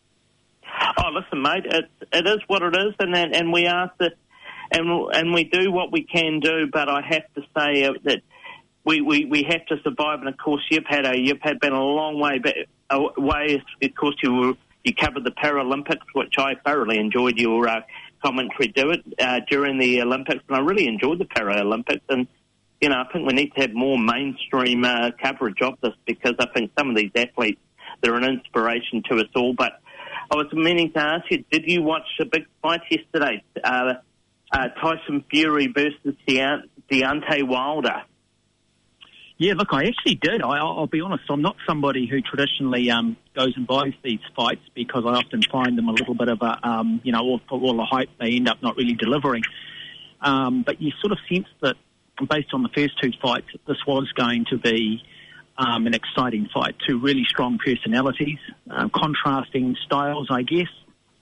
Oh, listen, mate. It it is what it is, and then, and we ask it, and and we do what we can do. But I have to say uh, that we, we, we have to survive. And of course, you've had a you've had been a long way back, away. Of course, you were, you covered the Paralympics, which I thoroughly enjoyed your uh, commentary do it uh, during the Olympics, and I really enjoyed the Paralympics. And you know, I think we need to have more mainstream uh, coverage of this, because I think some of these athletes, they're an inspiration to us all. But I was meaning to ask you, did you watch the big fight yesterday? Uh, uh, Tyson Fury versus Deont- Deontay Wilder. Yeah, look, I actually did. I, I'll be honest, I'm not somebody who traditionally um, goes and buys these fights, because I often find them a little bit of a, um, you know, all, all the hype, they end up not really delivering. Um, but you sort of sense that, based on the first two fights, this was going to be um, an exciting fight. Two really strong personalities, uh, contrasting styles, I guess.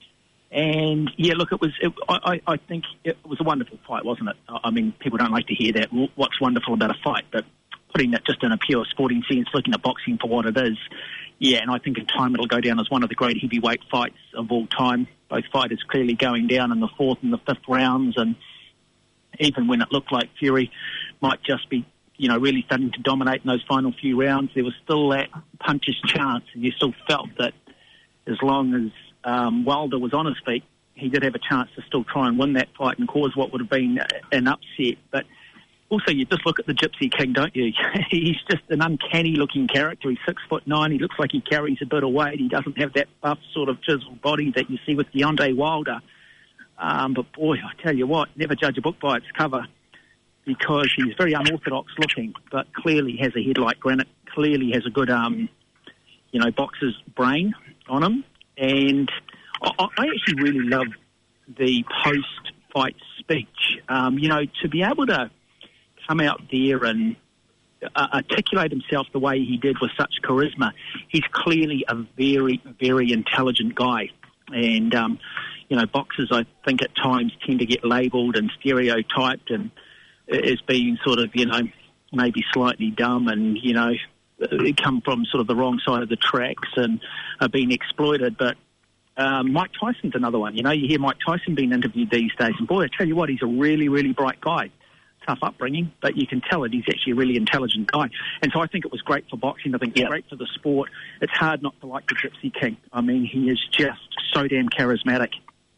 And, yeah, look, it was. It, I, I think it was a wonderful fight, wasn't it? I mean, people don't like to hear that. What's wonderful about a fight? But putting that just in a pure sporting sense, looking at boxing for what it is, yeah, and I think in time it'll go down as one of the great heavyweight fights of all time. Both fighters clearly going down in the fourth and the fifth rounds, and even when it looked like Fury might just be, you know, really starting to dominate in those final few rounds, there was still that puncher's chance, and you still felt that as long as um, Wilder was on his feet, he did have a chance to still try and win that fight and cause what would have been an upset. But also, you just look at the Gypsy King, don't you? He's just an uncanny-looking character. He's six foot nine. He looks like he carries a bit of weight. He doesn't have that buff sort of chiseled body that you see with Deontay Wilder. Um, but boy, I tell you what, never judge a book by its cover, because he's very unorthodox looking, but clearly has a head like granite. Clearly has a good, um, you know, boxer's brain on him. And I, I actually really love the post-fight speech. Um, you know, to be able to come out there and uh, articulate himself the way he did with such charisma. He's clearly a very, very intelligent guy. And, um, you know, boxers, I think, at times tend to get labelled and stereotyped and as being sort of, you know, maybe slightly dumb and, you know, come from sort of the wrong side of the tracks and are being exploited. But um, Mike Tyson's another one. You know, you hear Mike Tyson being interviewed these days, and boy, I tell you what, he's a really, really bright guy. Tough upbringing, but you can tell that he's actually a really intelligent guy. And so I think it was great for boxing. I think it's yeah. great for the sport. It's hard not to like the Gypsy King. I mean, he is just so damn charismatic.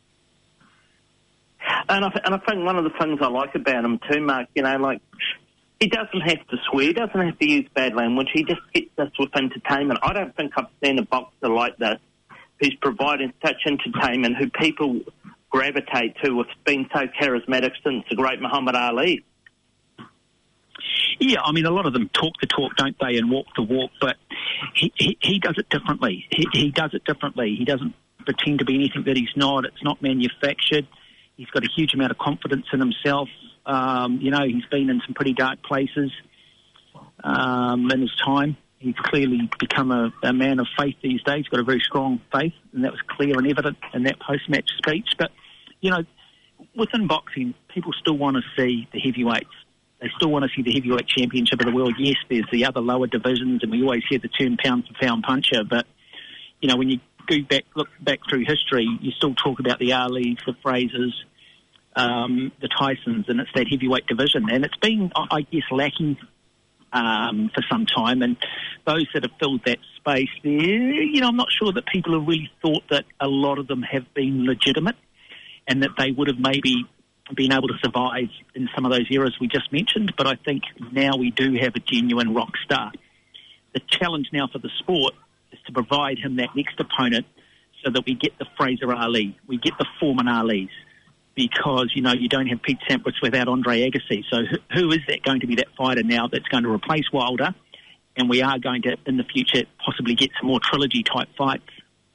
And I, th- and I think one of the things I like about him too, Mark, you know, like, he doesn't have to swear, doesn't have to use bad language. He just gets us with entertainment. I don't think I've seen a boxer like this who's providing such entertainment, who people gravitate to, with being so charismatic since the great Muhammad Ali. Yeah, I mean, a lot of them talk the talk, don't they, and walk the walk, but he, he, he does it differently. He, he does it differently. He doesn't pretend to be anything that he's not. It's not manufactured. He's got a huge amount of confidence in himself. Um, you know, he's been in some pretty dark places um, in his time. He's clearly become a, a man of faith these days. He's got a very strong faith, and that was clear and evident in that post-match speech. But, you know, within boxing, people still want to see the heavyweights. They still want to see the heavyweight championship of the world. Yes, there's the other lower divisions, and we always hear the term pound-for-pound puncher. But, you know, when you go back, look back through history, you still talk about the Alis, the Frasers, um, the Tysons, and it's that heavyweight division. And it's been, I guess, lacking um, for some time. And those that have filled that space there, you know, I'm not sure that people have really thought that a lot of them have been legitimate and that they would have maybe been able to survive in some of those eras we just mentioned. But I think now we do have a genuine rock star. The challenge now for the sport is to provide him that next opponent so that we get the Fraser Ali, we get the Foreman Alis, because, you know, you don't have Pete Sampras without Andre Agassi. So who, who is that going to be that fighter now that's going to replace Wilder? And we are going to, in the future, possibly get some more trilogy-type fights.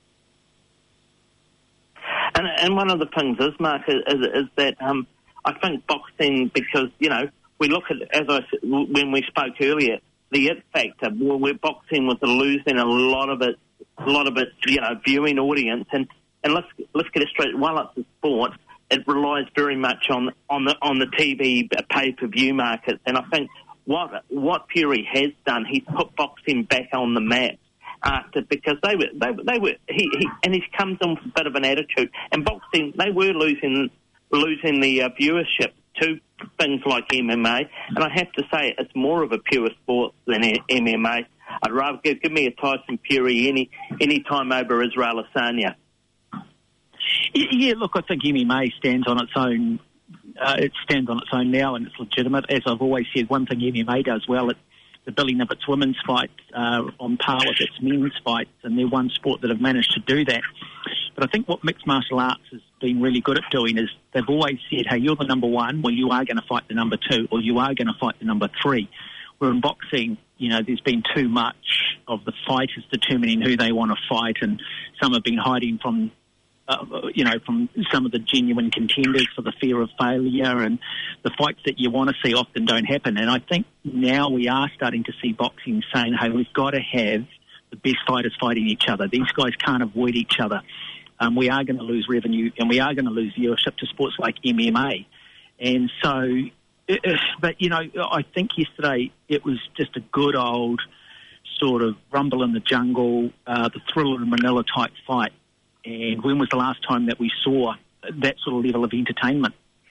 And, and one of the things is, Mark, is, is that um, I think boxing, because, you know, we look at, as I said, when we spoke earlier, the it factor, where boxing was losing a lot of its, a lot of its, you know, viewing audience, and, and let's let's get it straight. While it's a sport, it relies very much on on the on the T V pay per view market, and I think what what Fury has done, he's put boxing back on the map. After, because they were, they, they were, he, he and he comes in with a bit of an attitude. And boxing, they were losing, losing the uh, viewership to things like M M A. And I have to say, it's more of a pure sport than M M A. I'd rather give, give me a Tyson Fury any any time over Israel Adesanya. Yeah, look, I think M M A stands on its own. Uh, it stands on its own now, and it's legitimate. As I've always said, one thing M M A does well, it the billing of its women's fights uh, on par with its men's fights, and they're one sport that have managed to do that. But I think what mixed martial arts has been really good at doing is they've always said, hey, you're the number one, well, you are going to fight the number two, or you are going to fight the number three. Where in boxing, you know, there's been too much of the fighters determining who they want to fight, and some have been hiding from Uh, you know, from some of the genuine contenders for the fear of failure, and the fights that you want to see often don't happen. And I think now we are starting to see boxing saying, hey, we've got to have the best fighters fighting each other. These guys can't avoid each other. um, we are going to lose revenue and we are going to lose viewership to sports like M M A. And so, it, it, but, you know, I think yesterday it was just a good old sort of rumble in the jungle, uh, the Thriller in Manila type fight. And when was the last time that we saw that sort of level of entertainment?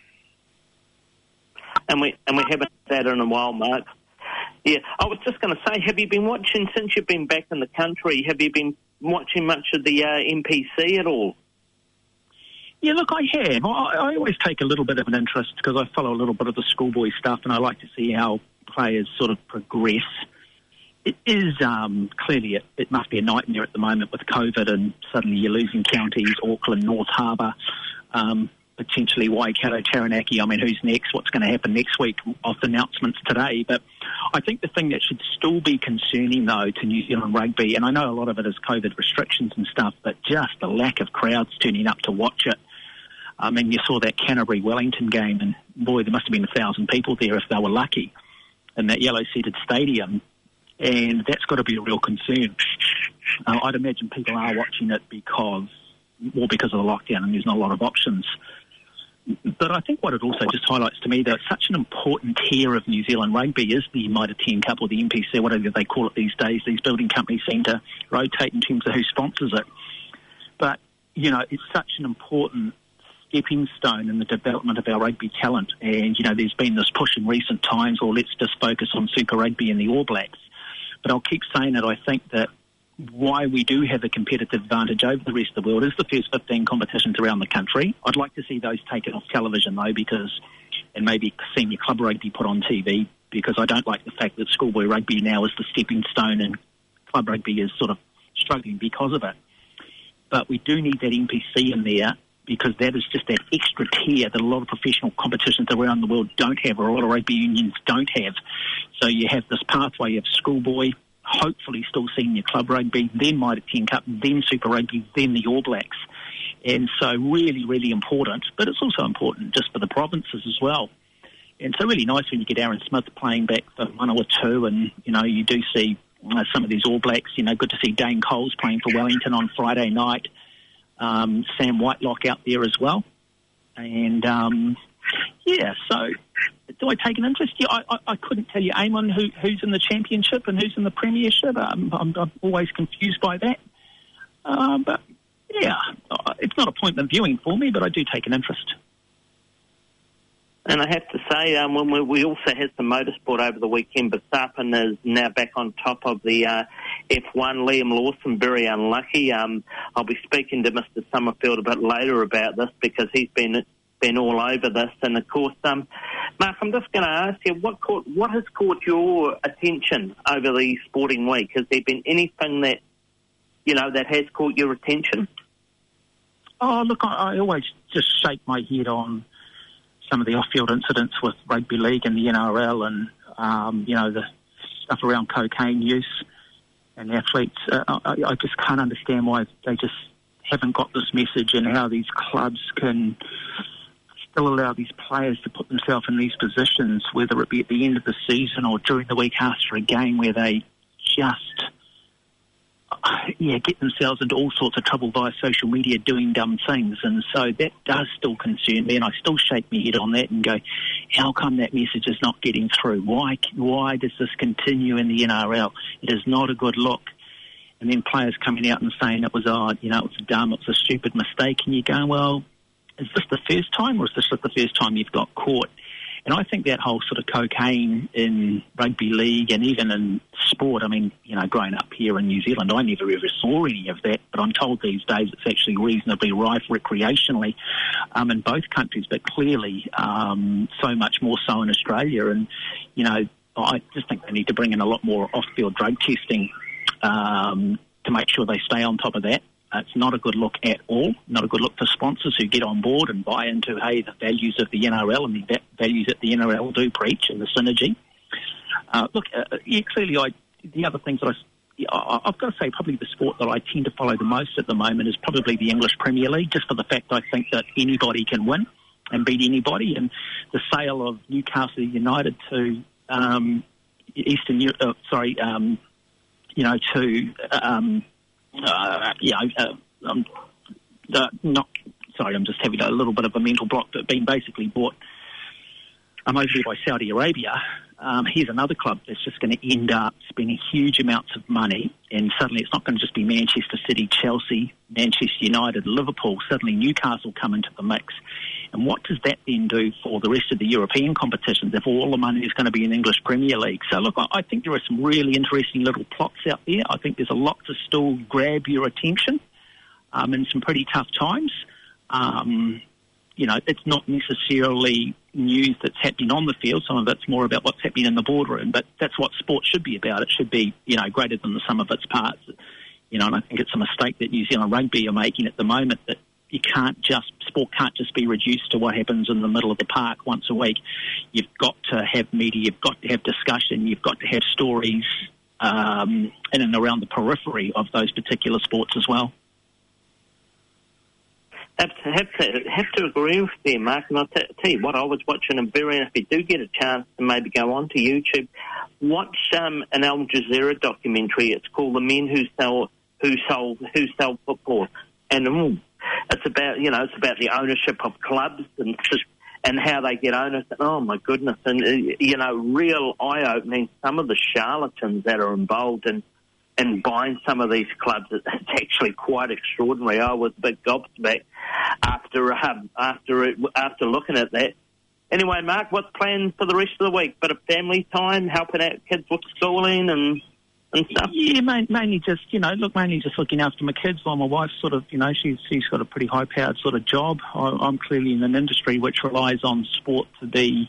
And we and we haven't had that in a while, Mark. Yeah, I was just going to say, have you been watching, since you've been back in the country, have you been watching much of the uh, M P C at all? Yeah, look, I have. I, I always take a little bit of an interest because I follow a little bit of the schoolboy stuff and I like to see how players sort of progress. It is um, clearly, it, it must be a nightmare at the moment with COVID and suddenly you're losing counties, Auckland, North Harbour, um, potentially Waikato, Taranaki. I mean, who's next? What's going to happen next week? Off announcements today. But I think the thing that should still be concerning, though, to New Zealand rugby, and I know a lot of it is COVID restrictions and stuff, but just the lack of crowds turning up to watch it. I mean, you saw that Canterbury-Wellington game, and boy, there must have been a thousand people there if they were lucky in that yellow-seated stadium, and that's got to be a real concern. Uh, I'd imagine people are watching it because, more because of the lockdown, and there's not a lot of options. But I think what it also just highlights to me that such an important tier of New Zealand rugby is the Mitre ten Cup or the M P C, whatever they call it these days. These building companies seem to rotate in terms of who sponsors it. But, you know, it's such an important stepping stone in the development of our rugby talent. And, you know, there's been this push in recent times, or let's just focus on Super Rugby and the All Blacks. But I'll keep saying that I think that why we do have a competitive advantage over the rest of the world is the first fifteen competitions around the country. I'd like to see those taken off television, though, because, and maybe senior club rugby put on T V, because I don't like the fact that schoolboy rugby now is the stepping stone and club rugby is sort of struggling because of it. But we do need that M P C in there, because that is just that extra tier that a lot of professional competitions around the world don't have, or a lot of rugby unions don't have. So you have this pathway of schoolboy, hopefully still senior club rugby, then Mitre ten Cup, then Super Rugby, then the All Blacks. And so really, really important, but it's also important just for the provinces as well. And so really nice when you get Aaron Smith playing back for one or two, and, you know, you do see uh, some of these All Blacks. You know, good to see Dane Coles playing for Wellington on Friday night. Um, Sam Whitelock out there as well. And, um, yeah, so do I take an interest? Yeah, I, I, I couldn't tell you, Eamon, who, who's in the championship and who's in the premiership. Um, I'm, I'm always confused by that. Uh, but, yeah, it's not appointment viewing for me, but I do take an interest. And I have to say, um, when we, we also had some motorsport over the weekend, but Sarpin is now back on top of the uh, F one. Liam Lawson, very unlucky. Um, I'll be speaking to Mister Summerfield a bit later about this, because he's been been all over this. And of course, um, Mark, I'm just going to ask you, what caught, what has caught your attention over the sporting week? Has there been anything that, you know, that has caught your attention? Oh, look, I, I always just shake my head on some of the off-field incidents with rugby league and the N R L, and um, you know, the stuff around cocaine use and athletes. Uh, I, I just can't understand why they just haven't got this message, and how these clubs can still allow these players to put themselves in these positions, whether it be at the end of the season or during the week after a game, where they just yeah, get themselves into all sorts of trouble via social media doing dumb things. And so that does still concern me, and I still shake my head on that and go, how come that message is not getting through? Why why does this continue in the N R L? It is not a good look. And then players coming out and saying it was, oh, you know, it was dumb, it was a stupid mistake, and you go, well, is this the first time, or is this the first time you've got caught? And I think that whole sort of cocaine in rugby league and even in sport, I mean, you know, growing up here in New Zealand, I never ever saw any of that, but I'm told these days it's actually reasonably rife recreationally um, in both countries, but clearly um, so much more so in Australia. And, you know, I just think they need to bring in a lot more off-field drug testing um, to make sure they stay on top of that. Uh, it's not a good look at all, not a good look for sponsors who get on board and buy into, hey, the values of the N R L and the va- values that the N R L do preach, and the synergy. Uh, look, uh, yeah, clearly I, the other things that I, yeah, I, I've got to say probably the sport that I tend to follow the most at the moment is probably the English Premier League, just for the fact I think that anybody can win and beat anybody. And the sale of Newcastle United to um, Eastern Europe, uh, sorry, um, you know, to... Um, Uh, yeah, uh, I'm uh, not, sorry, I'm just having a little bit of a mental block, but being basically bought um, over there by Saudi Arabia. Um, here's another club that's just going to end up spending huge amounts of money, and suddenly it's not going to just be Manchester City, Chelsea, Manchester United, Liverpool. Suddenly Newcastle come into the mix. And what does that then do for the rest of the European competitions if all the money is going to be in the English Premier League? So, look, I think there are some really interesting little plots out there. I think there's a lot to still grab your attention um, in some pretty tough times. Um, you know, it's not necessarily news that's happening on the field. Some of it's more about what's happening in the boardroom, but that's what sport should be about. It should be, you know, greater than the sum of its parts. You know, and I think it's a mistake that New Zealand Rugby are making at the moment, that you can't just, sport can't just be reduced to what happens in the middle of the park once a week. You've got to have media, you've got to have discussion, you've got to have stories um, in and around the periphery of those particular sports as well. Have to, have to, have to agree with you, Mark, and I'll t- tell you what, I was watching a very, and if you do get a chance to maybe go on to YouTube, watch um, an Al Jazeera documentary. It's called The Men Who Sell Who Sold Who Sell Football, and ooh, it's about, you know, it's about the ownership of clubs and and how they get owners. Oh my goodness, and uh, you know, real eye-opening. Some of the charlatans that are involved in in buying some of these clubs, it's actually quite extraordinary. I was a bit gobsmacked after um, after it, after looking at that. Anyway, Mark, what's planned for the rest of the week? Bit of family time, helping out kids with schooling and and stuff. Yeah, mainly just, you know, look, mainly just looking after my kids while my wife's sort of, you know, she's she's got a pretty high-powered sort of job. I, I'm clearly in an industry which relies on sport to be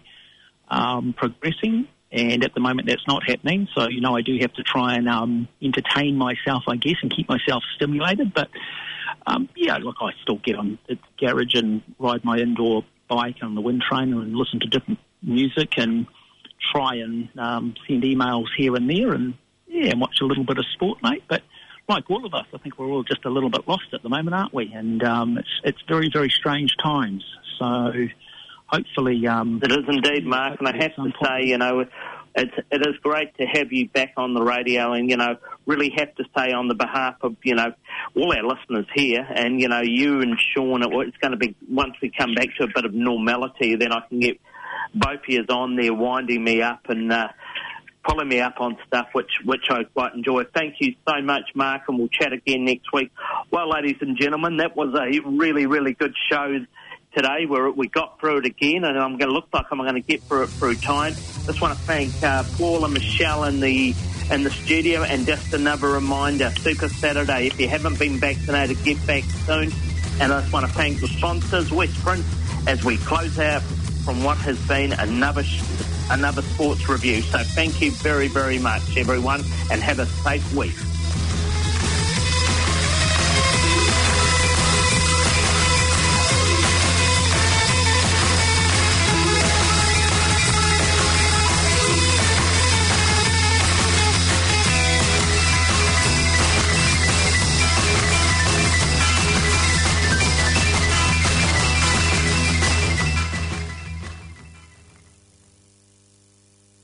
um, progressing, and at the moment that's not happening. So, you know, I do have to try and um, entertain myself, I guess, and keep myself stimulated. But, um, yeah, look, I still get on the garage and ride my indoor bike on the wind trainer and listen to different music and try and um, send emails here and there and, yeah, and watch a little bit of sport, mate. But like all of us, I think we're all just a little bit lost at the moment, aren't we? And um, it's it's very, very strange times. So hopefully... Um, it is indeed, Mark, and I have to say, you know, it's, it is great to have you back on the radio, and, you know, really have to say on the behalf of, you know, all our listeners here, and, you know, you and Sean, it's going to be, once we come back to a bit of normality, then I can get both of you on there winding me up and... Uh, pulling me up on stuff which which I quite enjoy. Thank you so much, Mark, and we'll chat again next week. Well, ladies and gentlemen, that was a really, really good show today where we got through it again, and I'm going to look like I'm going to get through it through time. Just want to thank uh, Paul and Michelle in the in the studio, and just another reminder, Super Saturday, if you haven't been vaccinated, get back soon. And I just want to thank the sponsors, West Prince, as we close out from what has been another sh- another sports review. So thank you very, very much, everyone, and have a safe week.